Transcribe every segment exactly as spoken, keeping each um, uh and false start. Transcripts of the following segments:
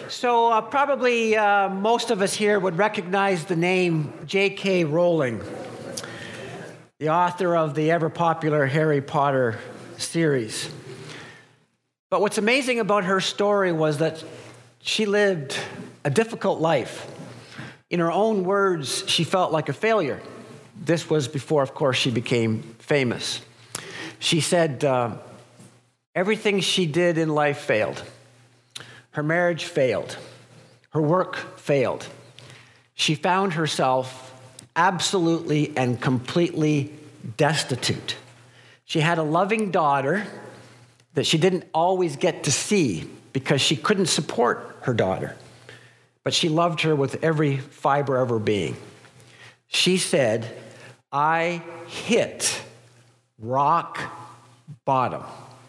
So uh, probably uh, most of us here would recognize the name J K. Rowling, the author of the ever-popular Harry Potter series. But what's amazing about her story was that she lived a difficult life. In her own words, she felt like a failure. This was before, of course, she became famous. She said uh, everything she did in life failed. Her marriage failed. Her work failed. She found herself absolutely and completely destitute. She had a loving daughter that she didn't always get to see because she couldn't support her daughter. But she loved her with every fiber of her being. She said, "I hit rock bottom."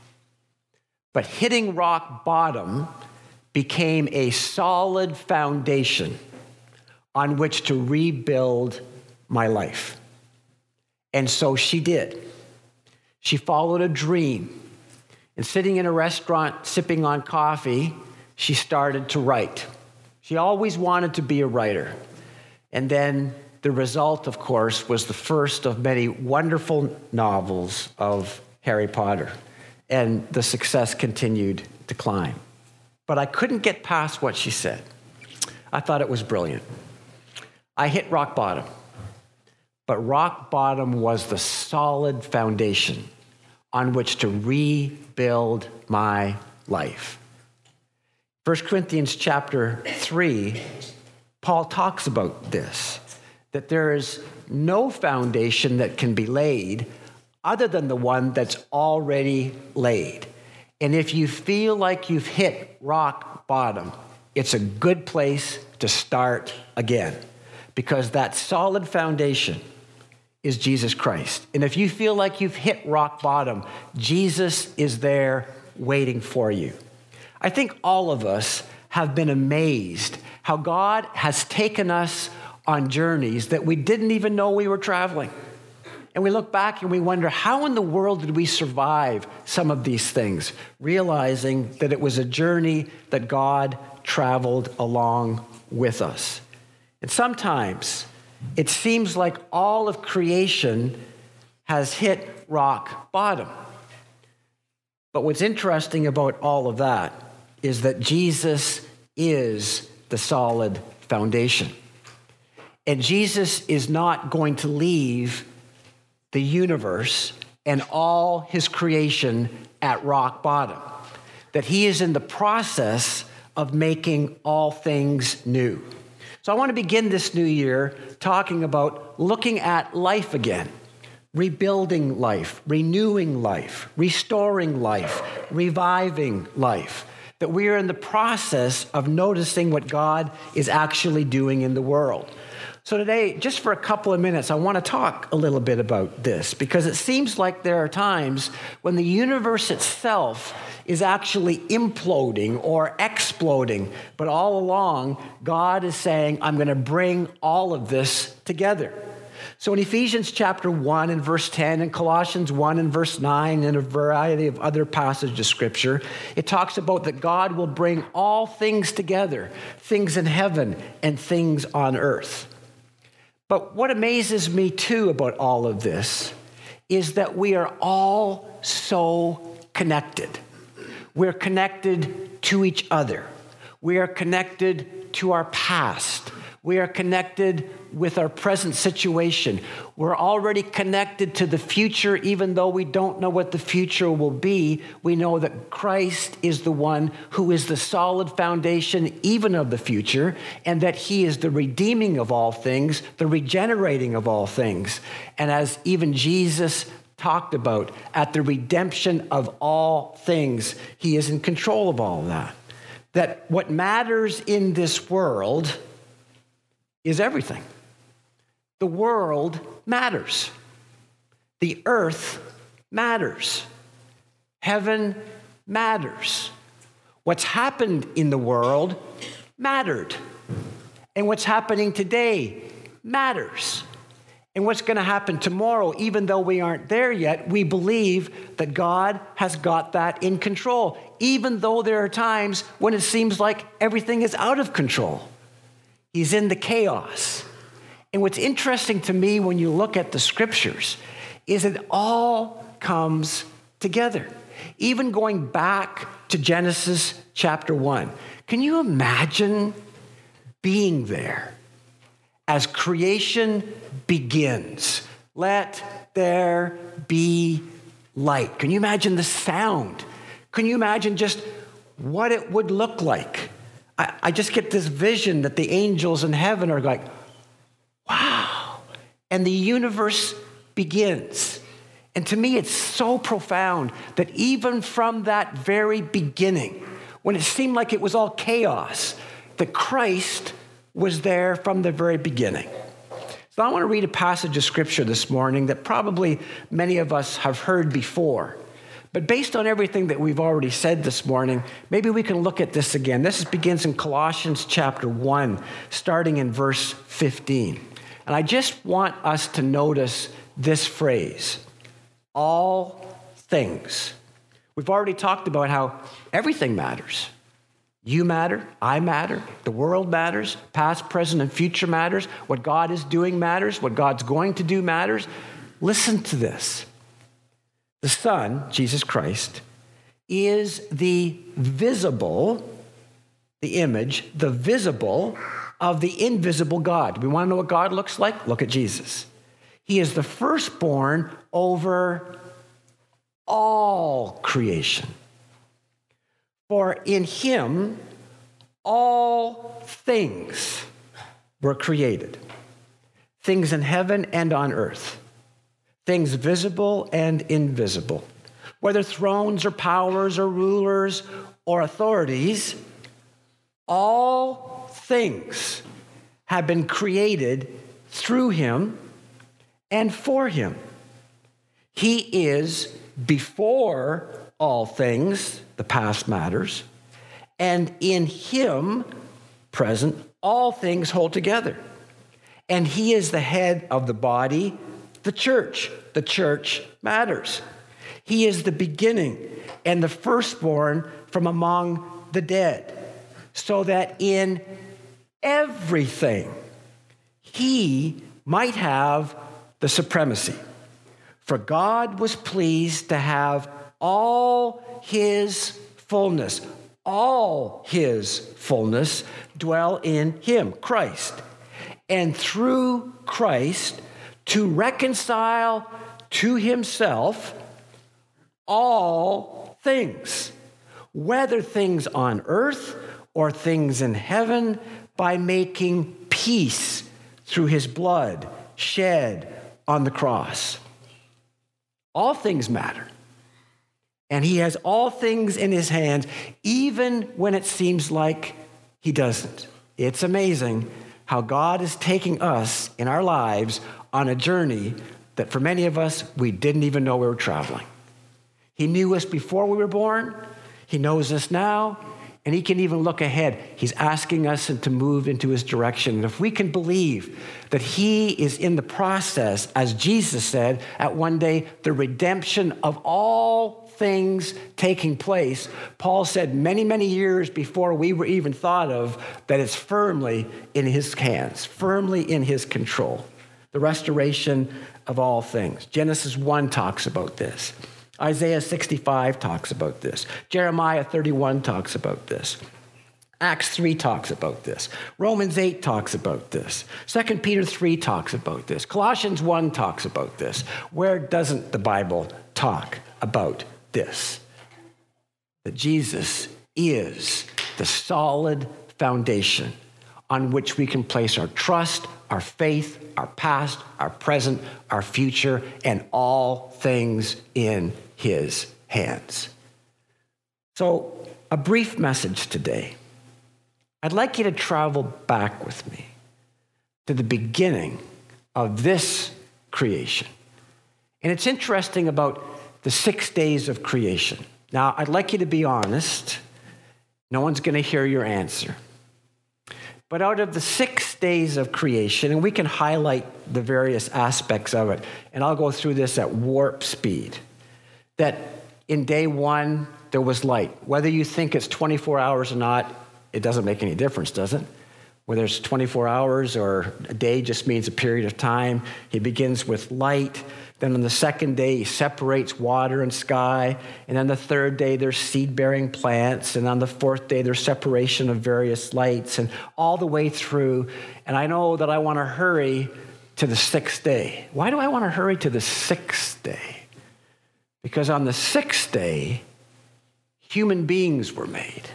But hitting rock bottom became a solid foundation on which to rebuild my life. And so she did. She followed a dream. And sitting in a restaurant, sipping on coffee, she started to write. She always wanted to be a writer. And then the result, of course, was the first of many wonderful novels of Harry Potter. And the success continued to climb. But I couldn't get past what she said. I thought it was brilliant. I hit rock bottom. But rock bottom was the solid foundation on which to rebuild my life. First Corinthians chapter three, Paul talks about this, that there is no foundation that can be laid other than the one that's already laid. And if you feel like you've hit rock bottom, it's a good place to start again, because that solid foundation is Jesus Christ. And if you feel like you've hit rock bottom, Jesus is there waiting for you. I think all of us have been amazed how God has taken us on journeys that we didn't even know we were traveling. And we look back and we wonder, how in the world did we survive some of these things? Realizing that it was a journey that God traveled along with us. And sometimes it seems like all of creation has hit rock bottom. But what's interesting about all of that is that Jesus is the solid foundation. And Jesus is not going to leave the universe and all his creation at rock bottom. That he is in the process of making all things new. So I want to begin this new year talking about looking at life again, rebuilding life, renewing life, restoring life, reviving life. That we are in the process of noticing what God is actually doing in the world. So today, just for a couple of minutes, I want to talk a little bit about this, because it seems like there are times when the universe itself is actually imploding or exploding, but all along, God is saying, I'm going to bring all of this together. So in Ephesians chapter one and verse ten, and Colossians one and verse nine, and a variety of other passages of Scripture, it talks about that God will bring all things together, things in heaven and things on earth. But what amazes me too about all of this is that we are all so connected. We're connected to each other. We are connected to our past. We are connected with our present situation. We're already connected to the future, even though we don't know what the future will be. We know that Christ is the one who is the solid foundation even of the future, and that he is the redeeming of all things, the regenerating of all things. And as even Jesus talked about, at the redemption of all things, he is in control of all of that. That what matters in this world is everything. The world matters. The earth matters. Heaven matters. What's happened in the world mattered. And what's happening today matters. and what's going to happen tomorrow, even though we aren't there yet, we believe that God has got that in control, even though there are times when it seems like everything is out of control. He's in the chaos. And what's interesting to me when you look at the scriptures is it all comes together. Even going back to Genesis chapter one. Can you imagine being there as creation begins? Let there be light. Can you imagine the sound? Can you imagine just what it would look like? I, I just get this vision that the angels in heaven are like, wow. And the universe begins. And to me, it's so profound that even from that very beginning, when it seemed like it was all chaos, that Christ was there from the very beginning. So I want to read a passage of scripture this morning that probably many of us have heard before. But based on everything that we've already said this morning, maybe we can look at this again. This begins in Colossians chapter one, starting in verse fifteen. And I just want us to notice this phrase, all things. We've already talked about how everything matters. You matter, I matter, the world matters, past, present, and future matters. What God is doing matters, what God's going to do matters. Listen to this. The Son, Jesus Christ, is the visible, the image, the visible of the invisible God. We want to know what God looks like? Look at Jesus. He is the firstborn over all creation. For in him all things were created, things in heaven and on earth, things visible and invisible, whether thrones or powers or rulers or authorities, all things have been created through him and for him. He is before all things, the past matters, and in him, present, all things hold together. And he is the head of the body, the church. The church matters. He is the beginning and the firstborn from among the dead, so that in everything he might have the supremacy. For God was pleased to have all his fullness, all his fullness dwell in him, Christ. And through Christ to reconcile to himself all things, whether things on earth or things in heaven, by making peace through his blood shed on the cross. All things matter. And he has all things in his hands, even when it seems like he doesn't. It's amazing how God is taking us in our lives on a journey that for many of us, we didn't even know we were traveling. He knew us before we were born. He knows us now. And he can even look ahead. He's asking us to move into his direction. And if we can believe that he is in the process, as Jesus said, at one day, the redemption of all things taking place, Paul said many, many years before we were even thought of, that it's firmly in his hands, firmly in his control. The restoration of all things. Genesis one talks about this. Isaiah sixty-five talks about this. Jeremiah thirty-one talks about this. Acts three talks about this. Romans eight talks about this. Second Peter three talks about this. Colossians one talks about this. Where doesn't the Bible talk about this? That Jesus is the solid foundation on which we can place our trust, our faith, our past, our present, our future, and all things in his hands. So, a brief message today. I'd like you to travel back with me to the beginning of this creation. And it's interesting about the six days of creation. Now, I'd like you to be honest. No one's going to hear your answer. But out of the six days of creation, and we can highlight the various aspects of it, and I'll go through this at warp speed, that in day one, there was light. Whether you think it's twenty-four hours or not, it doesn't make any difference, does it? Whether it's twenty-four hours or a day just means a period of time. He begins with light. Then on the second day, he separates water and sky. And then the third day, there's seed-bearing plants. And on the fourth day, there's separation of various lights and all the way through. And I know that I want to hurry to the sixth day. Why do I want to hurry to the sixth day? Because on the sixth day, human beings were made.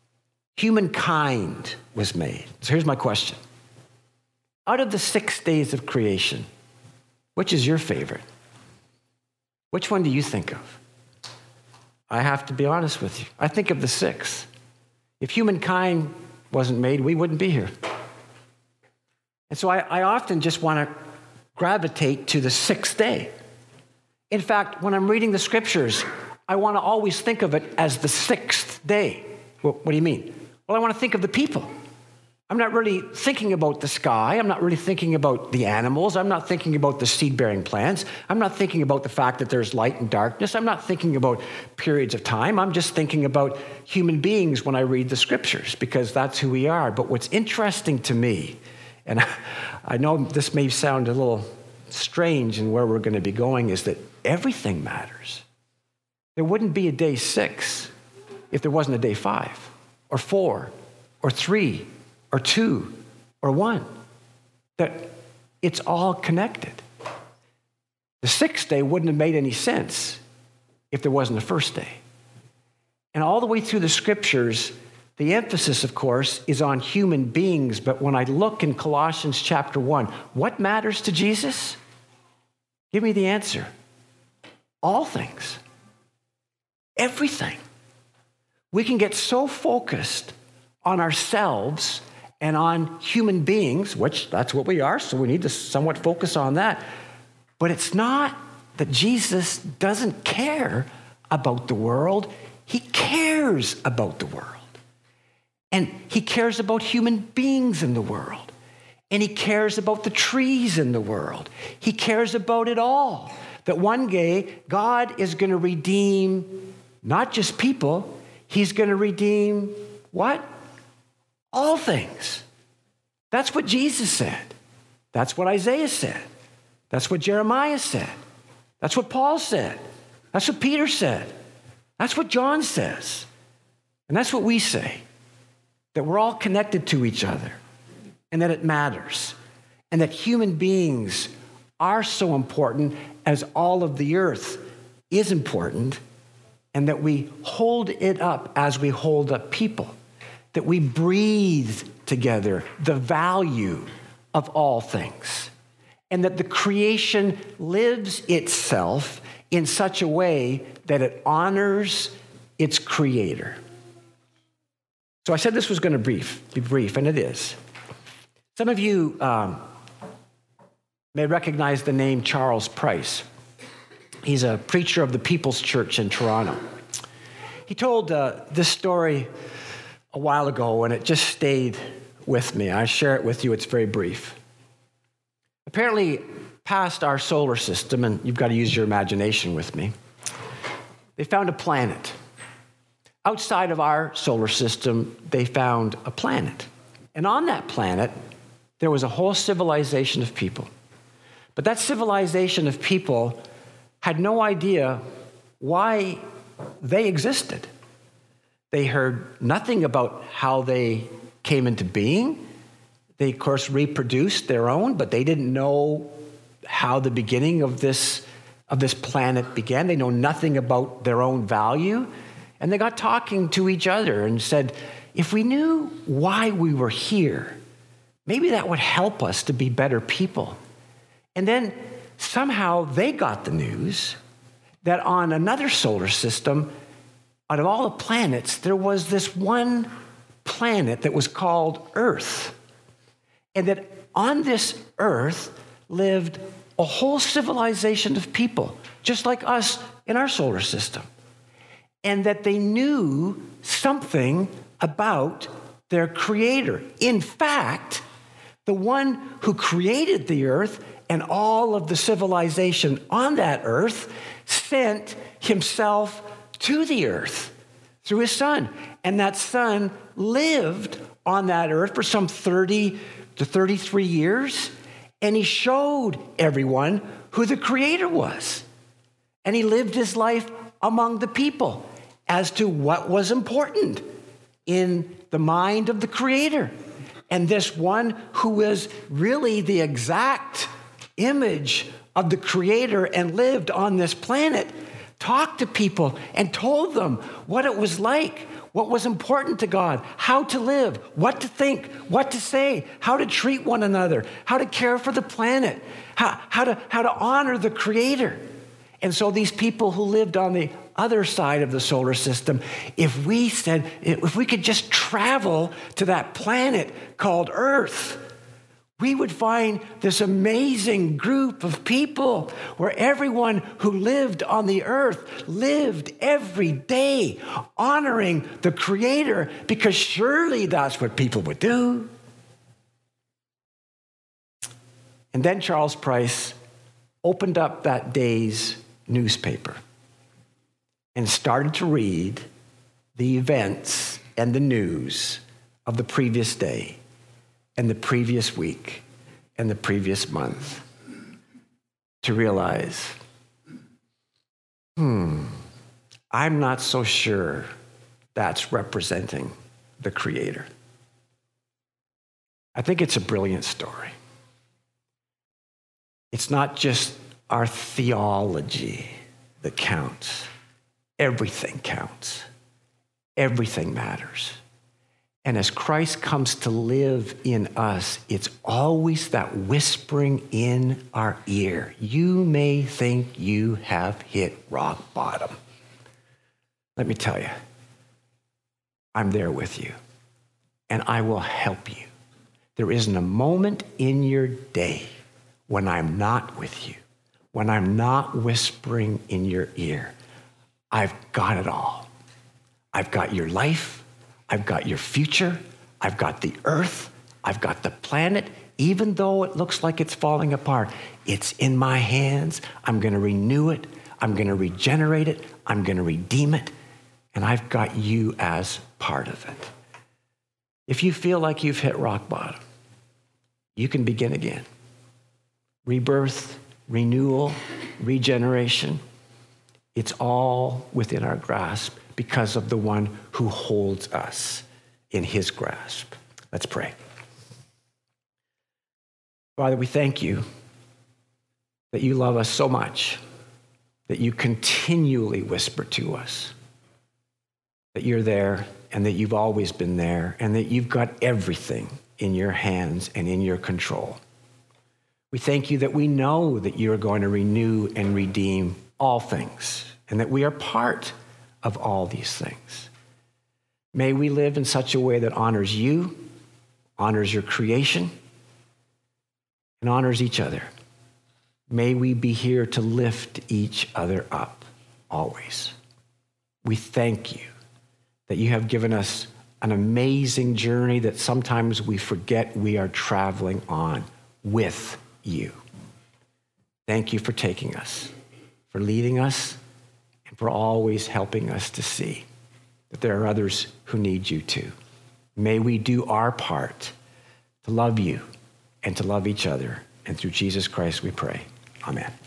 Humankind was made. So here's my question. Out of the six days of creation, which is your favorite? Which one do you think of? I have to be honest with you. I think of the sixth. If humankind wasn't made, we wouldn't be here. And so I, I often just want to gravitate to the sixth day. In fact, when I'm reading the scriptures, I want to always think of it as the sixth day. Well, what do you mean? Well, I want to think of the people. I'm not really thinking about the sky. I'm not really thinking about the animals. I'm not thinking about the seed-bearing plants. I'm not thinking about the fact that there's light and darkness. I'm not thinking about periods of time. I'm just thinking about human beings when I read the scriptures, because that's who we are. But what's interesting to me, and I know this may sound a little strange in where we're going to be going, is that everything matters. There wouldn't be a day six if there wasn't a day five or four or three or two, or one, that it's all connected. The sixth day wouldn't have made any sense if there wasn't a first day. And all the way through the scriptures, the emphasis, of course, is on human beings. But when I look in Colossians chapter one, what matters to Jesus? Give me the answer. All things. Everything. We can get so focused on ourselves and on human beings, which that's what we are, so we need to somewhat focus on that. But it's not that Jesus doesn't care about the world. He cares about the world. And he cares about human beings in the world. And he cares about the trees in the world. He cares about it all. That one day, God is going to redeem not just people, he's going to redeem what? All things. That's what Jesus said. That's what Isaiah said. That's what Jeremiah said. That's what Paul said. That's what Peter said. That's what John says. And that's what we say. That we're all connected to each other and that it matters. And that human beings are so important as all of the earth is important, and that we hold it up as we hold up people. That we breathe together the value of all things, and that the creation lives itself in such a way that it honors its creator. So I said this was going to brief, be brief, and it is. Some of you um, may recognize the name Charles Price. He's a preacher of the People's Church in Toronto. He told uh, this story a while ago, and it just stayed with me. I share it with you. It's very brief. Apparently, past our solar system, and you've got to use your imagination with me, they found a planet. Outside of our solar system, they found a planet. And on that planet, there was a whole civilization of people. But that civilization of people had no idea why they existed. They heard nothing about how they came into being. They, of course, reproduced their own, but they didn't know how the beginning of this, of this planet began. They know nothing about their own value. And they got talking to each other and said, if we knew why we were here, maybe that would help us to be better people. And then somehow they got the news that on another solar system, out of all the planets, there was this one planet that was called Earth. And that on this Earth lived a whole civilization of people, just like us in our solar system. And that they knew something about their creator. In fact, the one who created the earth and all of the civilization on that earth sent himself to the earth through his son. And that son lived on that earth for some thirty to thirty-three years. And he showed everyone who the creator was. And he lived his life among the people as to what was important in the mind of the creator. And this one who is really the exact image of the creator and lived on this planet talked to people and told them what it was like, what was important to God, how to live, what to think, what to say, how to treat one another, how to care for the planet, how, how, to, how to honor the creator. And so these people who lived on the other side of the solar system, if we said, if we could just travel to that planet called Earth, we would find this amazing group of people where everyone who lived on the earth lived every day honoring the Creator, because surely that's what people would do. And then Charles Price opened up that day's newspaper and started to read the events and the news of the previous day and the previous week and the previous month, to realize, hmm, I'm not so sure that's representing the Creator. I think it's a brilliant story. It's not just our theology that counts. Everything counts. Everything matters. And as Christ comes to live in us, it's always that whispering in our ear. You may think you have hit rock bottom. Let me tell you, I'm there with you, and I will help you. There isn't a moment in your day when I'm not with you, when I'm not whispering in your ear. I've got it all. I've got your life. I've got your future. I've got the earth. I've got the planet. Even though it looks like it's falling apart, it's in my hands. I'm going to renew it. I'm going to regenerate it. I'm going to redeem it. And I've got you as part of it. If you feel like you've hit rock bottom, you can begin again. Rebirth, renewal, regeneration. It's all within our grasp because of the one who holds us in his grasp. Let's pray. Father, we thank you that you love us so much, that you continually whisper to us, that you're there and that you've always been there, and that you've got everything in your hands and in your control. We thank you that we know that you are going to renew and redeem all things, and that we are part of all these things. May we live in such a way that honors you, honors your creation, and honors each other. May we be here to lift each other up always. We thank you that you have given us an amazing journey that sometimes we forget we are traveling on with you. Thank you for taking us, for leading us, and for always helping us to see that there are others who need you too. May we do our part to love you and to love each other. And through Jesus Christ we pray. Amen.